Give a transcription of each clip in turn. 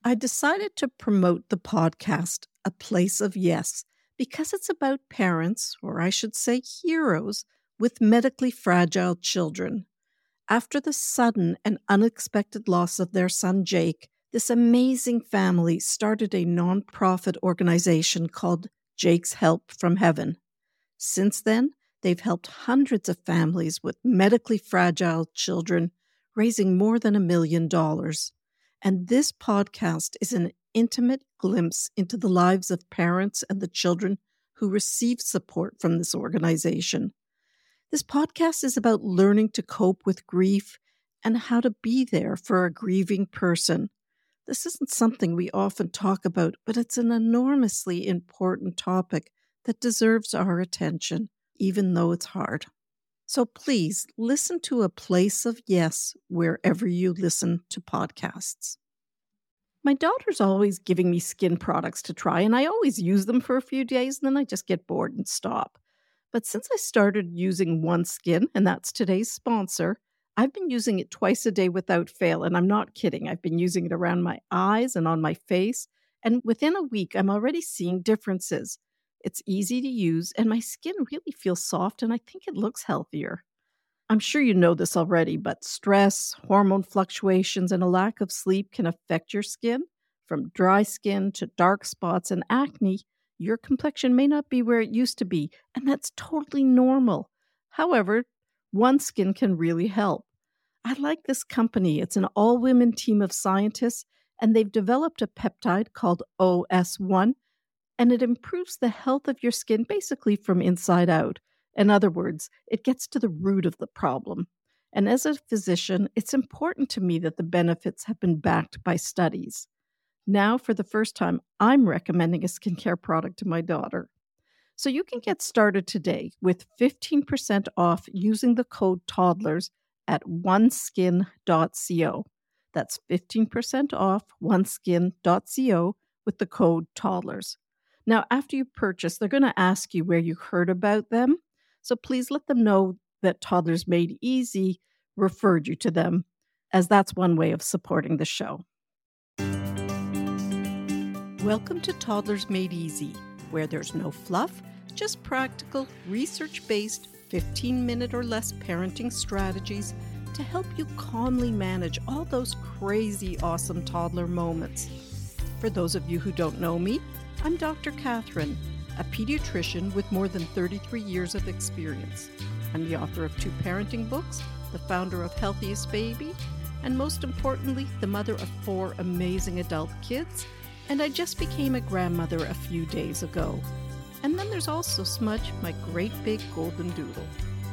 I decided to promote the podcast, A Place of Yes, because it's about parents, or I should say heroes, with medically fragile children. After the sudden and unexpected loss of their son Jake, this amazing family started a nonprofit organization called Jake's Help from Heaven. Since then, they've helped hundreds of families with medically fragile children, raising more than $1 million. And this podcast is an intimate glimpse into the lives of parents and the children who receive support from this organization. This podcast is about learning to cope with grief and how to be there for a grieving person. This isn't something we often talk about, but it's an enormously important topic that deserves our attention, even though it's hard. So please listen to A Place of Yes wherever you listen to podcasts. My daughter's always giving me skin products to try, and I always use them for a few days, and then I just get bored and stop. But since I started using OneSkin, and that's today's sponsor, I've been using it twice a day without fail, and I'm not kidding. I've been using it around my eyes and on my face, and within a week, I'm already seeing differences. It's easy to use, and my skin really feels soft, and I think it looks healthier. I'm sure you know this already, but stress, hormone fluctuations, and a lack of sleep can affect your skin. From dry skin to dark spots and acne, your complexion may not be where it used to be, and that's totally normal. However, OneSkin can really help. I like this company. It's an all-women team of scientists, and they've developed a peptide called OS1, and it improves the health of your skin basically from inside out. In other words, it gets to the root of the problem. And as a physician, it's important to me that the benefits have been backed by studies. Now, for the first time, I'm recommending a skincare product to my daughter. So you can get started today with 15% off using the code TODDLERS at oneskin.co. That's 15% off oneskin.co with the code TODDLERS. Now, after you purchase, they're going to ask you where you heard about them. So please let them know that Toddlers Made Easy referred you to them, as that's one way of supporting the show. Welcome to Toddlers Made Easy, where there's no fluff, just practical, research-based, 15-minute or less parenting strategies to help you calmly manage all those crazy, awesome toddler moments. For those of you who don't know me, I'm Dr. Catherine, a pediatrician with more than 33 years of experience. I'm the author of 2 parenting books, the founder of Healthiest Baby, and most importantly, the mother of 4 amazing adult kids, and I just became a grandmother a few days ago. And then there's also Smudge, my great big golden doodle.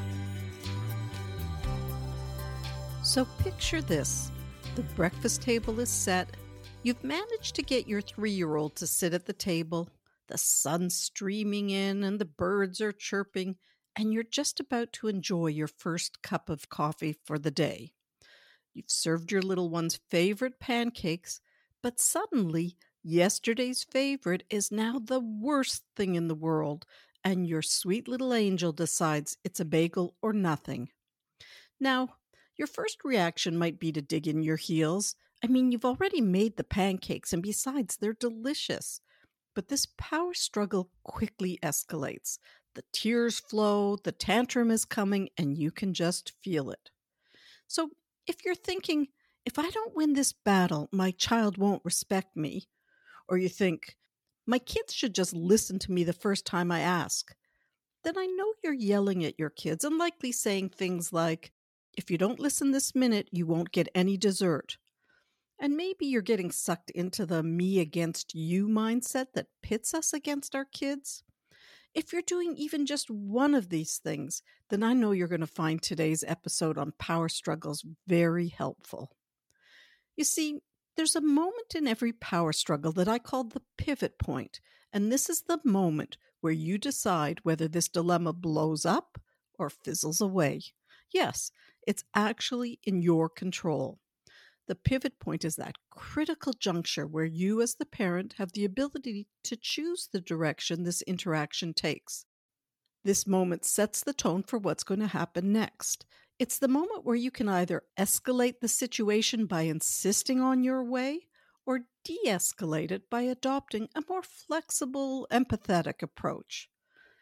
So picture this. The breakfast table is set. You've managed to get your 3-year-old to sit at the table. The sun's streaming in and the birds are chirping, and you're just about to enjoy your first cup of coffee for the day. You've served your little one's favorite pancakes, but suddenly, yesterday's favorite is now the worst thing in the world, and your sweet little angel decides it's a bagel or nothing. Now, your first reaction might be to dig in your heels. I mean, you've already made the pancakes, and besides, they're delicious. But this power struggle quickly escalates. The tears flow, the tantrum is coming, and you can just feel it. So if you're thinking, if I don't win this battle, my child won't respect me, or you think, my kids should just listen to me the first time I ask, then I know you're yelling at your kids and likely saying things like, if you don't listen this minute, you won't get any dessert. And maybe you're getting sucked into the me against you mindset that pits us against our kids. If you're doing even just one of these things, then I know you're going to find today's episode on power struggles very helpful. You see, there's a moment in every power struggle that I call the pivot point, and this is the moment where you decide whether this dilemma blows up or fizzles away. Yes, it's actually in your control. The pivot point is that critical juncture where you as the parent have the ability to choose the direction this interaction takes. This moment sets the tone for what's going to happen next. It's the moment where you can either escalate the situation by insisting on your way, or de escalate it by adopting a more flexible, empathetic approach.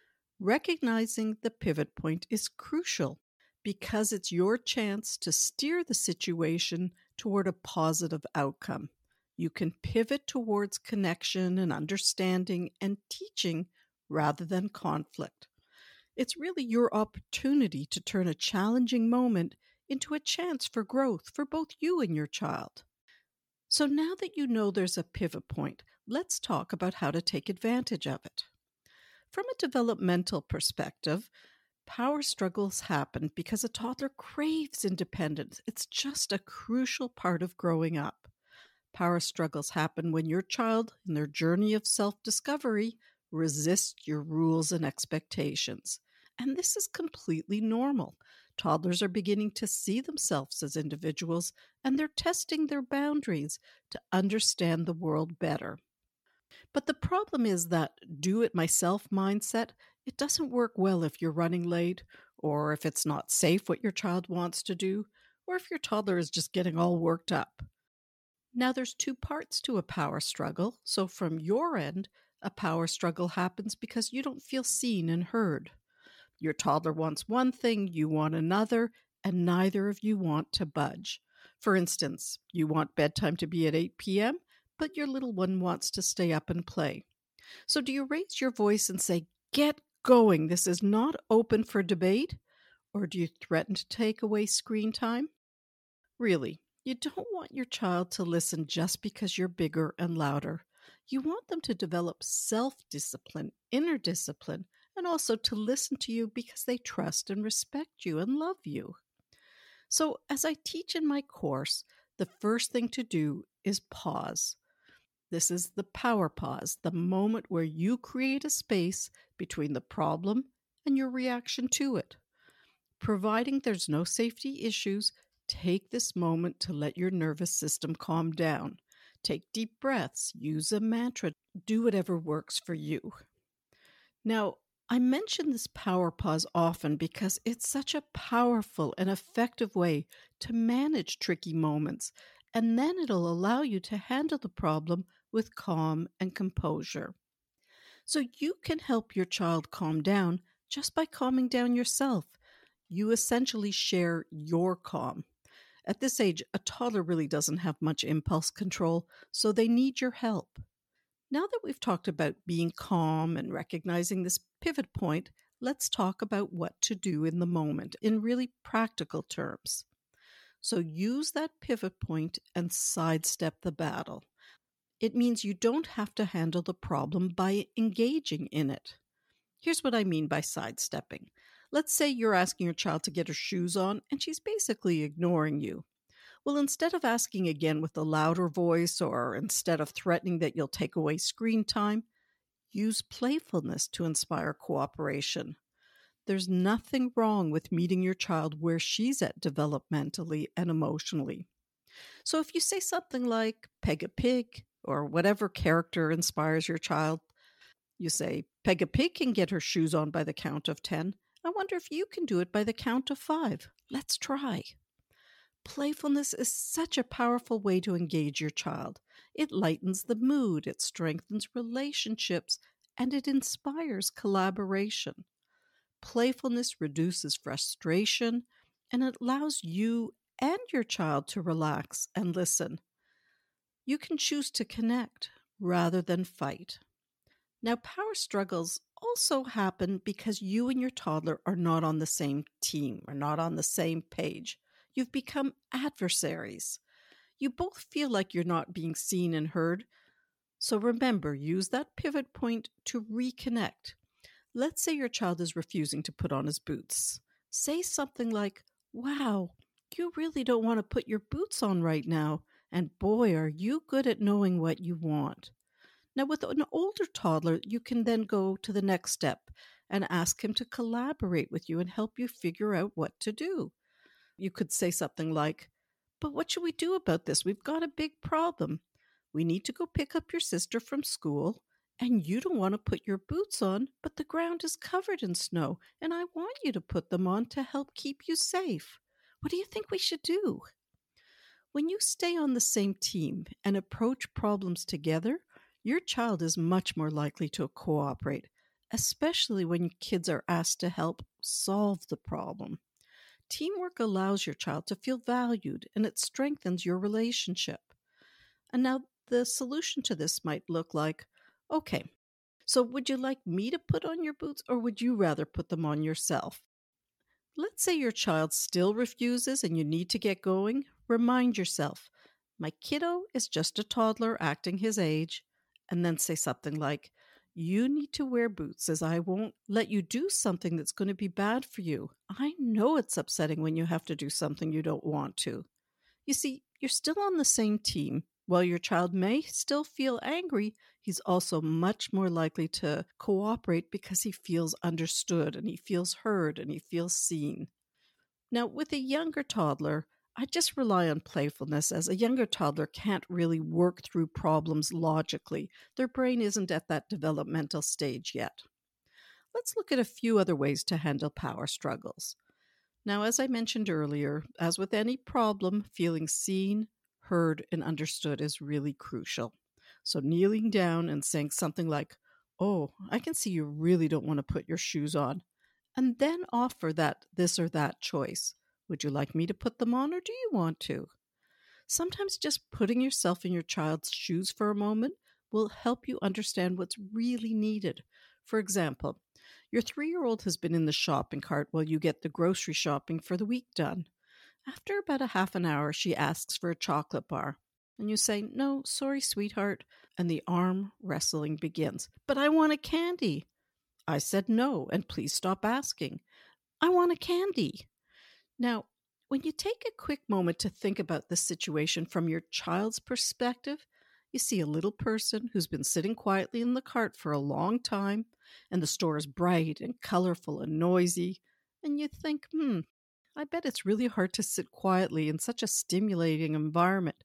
Recognizing the pivot point is crucial because it's your chance to steer the situation toward a positive outcome. You can pivot towards connection and understanding and teaching rather than conflict. It's really your opportunity to turn a challenging moment into a chance for growth for both you and your child. So now that you know there's a pivot point, let's talk about how to take advantage of it. From a developmental perspective, power struggles happen because a toddler craves independence. It's just a crucial part of growing up. Power struggles happen when your child, in their journey of self discovery, resists your rules and expectations. And this is completely normal. Toddlers are beginning to see themselves as individuals, and they're testing their boundaries to understand the world better. But the problem is that do it myself mindset, it doesn't work well if you're running late, or if it's not safe what your child wants to do, or if your toddler is just getting all worked up. Now, there's two parts to a power struggle. So, from your end, a power struggle happens because you don't feel seen and heard. Your toddler wants one thing, you want another, and neither of you want to budge. For instance, you want bedtime to be at 8 p.m., but your little one wants to stay up and play. So, do you raise your voice and say, "Get going, this is not open for debate"? Or do you threaten to take away screen time? Really, you don't want your child to listen just because you're bigger and louder. You want them to develop self discipline, inner discipline, and also to listen to you because they trust and respect you and love you. So, as I teach in my course, the first thing to do is pause. This is the power pause, the moment where you create a space between the problem and your reaction to it. Providing there's no safety issues, take this moment to let your nervous system calm down. Take deep breaths, use a mantra, do whatever works for you. Now, I mention this power pause often because it's such a powerful and effective way to manage tricky moments, and then it'll allow you to handle the problem with calm and composure. So you can help your child calm down just by calming down yourself. You essentially share your calm. At this age, a toddler really doesn't have much impulse control, so they need your help. Now that we've talked about being calm and recognizing this pivot point, let's talk about what to do in the moment in really practical terms. So use that pivot point and sidestep the battle. It means you don't have to handle the problem by engaging in it. Here's what I mean by sidestepping. Let's say you're asking your child to get her shoes on and she's basically ignoring you. Well, instead of asking again with a louder voice or instead of threatening that you'll take away screen time, use playfulness to inspire cooperation. There's nothing wrong with meeting your child where she's at developmentally and emotionally. So if you say something like Pegga Pig or whatever character inspires your child, you say, "Pegga Pig can get her shoes on by the count of 10. I wonder if you can do it by the count of 5. Let's try." Playfulness is such a powerful way to engage your child. It lightens the mood, it strengthens relationships, and it inspires collaboration. Playfulness reduces frustration, and it allows you and your child to relax and listen. You can choose to connect rather than fight. Now, power struggles also happen because you and your toddler are not on the same team or not on the same page. You've become adversaries. You both feel like you're not being seen and heard. So remember, use that pivot point to reconnect. Let's say your child is refusing to put on his boots. Say something like, "Wow, you really don't want to put your boots on right now. And boy, are you good at knowing what you want." Now, with an older toddler, you can then go to the next step and ask him to collaborate with you and help you figure out what to do. You could say something like, "But what should we do about this? We've got a big problem. We need to go pick up your sister from school, and you don't want to put your boots on, but the ground is covered in snow, and I want you to put them on to help keep you safe. What do you think we should do?" When you stay on the same team and approach problems together, your child is much more likely to cooperate, especially when kids are asked to help solve the problem. Teamwork allows your child to feel valued and it strengthens your relationship. And now the solution to this might look like, okay, so would you like me to put on your boots or would you rather put them on yourself? Let's say your child still refuses and you need to get going. Remind yourself, my kiddo is just a toddler acting his age. And then say something like, you need to wear boots as I won't let you do something that's going to be bad for you. I know it's upsetting when you have to do something you don't want to. You see, you're still on the same team. While your child may still feel angry, he's also much more likely to cooperate because he feels understood and he feels heard and he feels seen. Now, with a younger toddler, I just rely on playfulness as a younger toddler can't really work through problems logically. Their brain isn't at that developmental stage yet. Let's look at a few other ways to handle power struggles. Now, as I mentioned earlier, as with any problem, feeling seen, heard, and understood is really crucial. So, kneeling down and saying something like, oh, I can see you really don't want to put your shoes on, and then offer that this or that choice. Would you like me to put them on or do you want to? Sometimes just putting yourself in your child's shoes for a moment will help you understand what's really needed. For example, your 3-year-old has been in the shopping cart while you get the grocery shopping for the week done. After about a half an hour, she asks for a chocolate bar. And you say, no, sorry, sweetheart. And the arm wrestling begins. But I want a candy. I said no, and please stop asking. I want a candy. Now, when you take a quick moment to think about the situation from your child's perspective, you see a little person who's been sitting quietly in the cart for a long time, and the store is bright and colorful and noisy, and you think, I bet it's really hard to sit quietly in such a stimulating environment.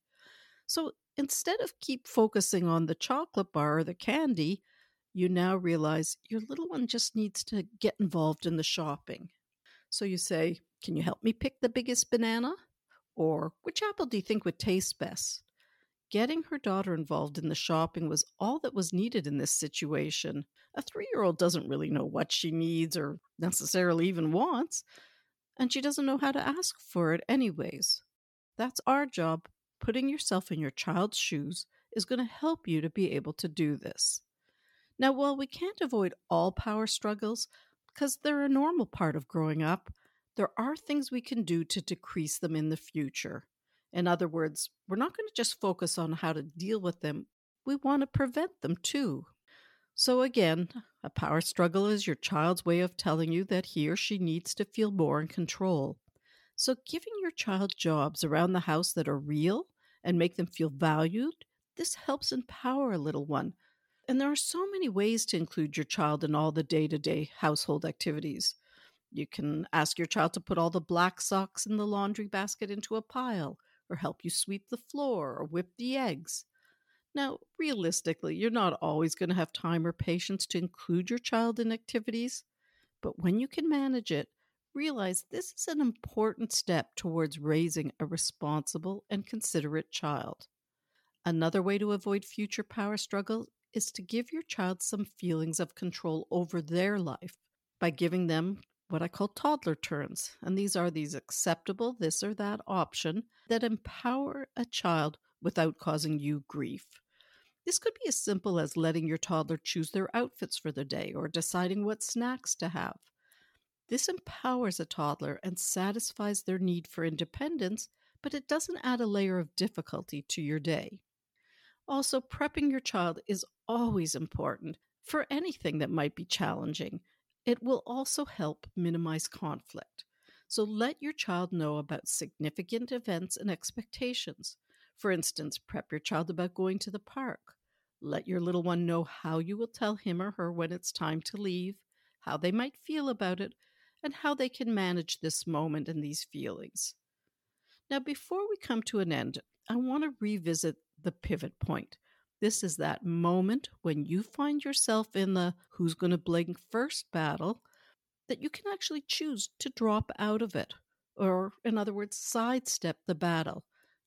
So instead of keep focusing on the chocolate bar or the candy, you now realize your little one just needs to get involved in the shopping. So you say, can you help me pick the biggest banana? Or which apple do you think would taste best? Getting her daughter involved in the shopping was all that was needed in this situation. A 3-year-old doesn't really know what she needs or necessarily even wants, and she doesn't know how to ask for it anyways. That's our job. Putting yourself in your child's shoes is going to help you to be able to do this. Now, while we can't avoid all power struggles, because they're a normal part of growing up, there are things we can do to decrease them in the future. In other words, we're not going to just focus on how to deal with them, we want to prevent them too. So again, a power struggle is your child's way of telling you that he or she needs to feel more in control. So giving your child jobs around the house that are real and make them feel valued, this helps empower a little one. And there are so many ways to include your child in all the day-to-day household activities. You can ask your child to put all the black socks in the laundry basket into a pile, or help you sweep the floor or whip the eggs. Now, realistically, you're not always going to have time or patience to include your child in activities, but when you can manage it, realize this is an important step towards raising a responsible and considerate child. Another way to avoid future power struggles is to give your child some feelings of control over their life by giving them what I call toddler turns. And these are these acceptable this or that option that empower a child without causing you grief. This could be as simple as letting your toddler choose their outfits for the day or deciding what snacks to have. This empowers a toddler and satisfies their need for independence, but it doesn't add a layer of difficulty to your day. Also, prepping your child is always important for anything that might be challenging. It will also help minimize conflict. So let your child know about significant events and expectations. For instance, prep your child about going to the park. Let your little one know how you will tell him or her when it's time to leave, how they might feel about it, and how they can manage this moment and these feelings. Now, before we come to an end, I want to revisit the pivot point. This is that moment when you find yourself in the who's going to blink first battle that you can actually choose to drop out of it, or in other words, sidestep the battle.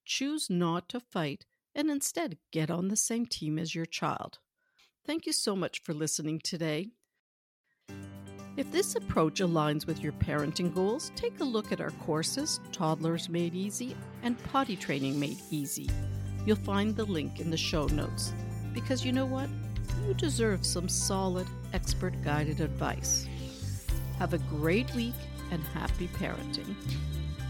choose not to fight and instead get on the same team as your child. Thank you so much for listening today. If this approach aligns with your parenting goals, take a look at our courses, Toddlers Made Easy and Potty Training Made Easy. You'll find the link in the show notes. Because you know what? You deserve some solid, expert-guided advice. Have a great week and happy parenting.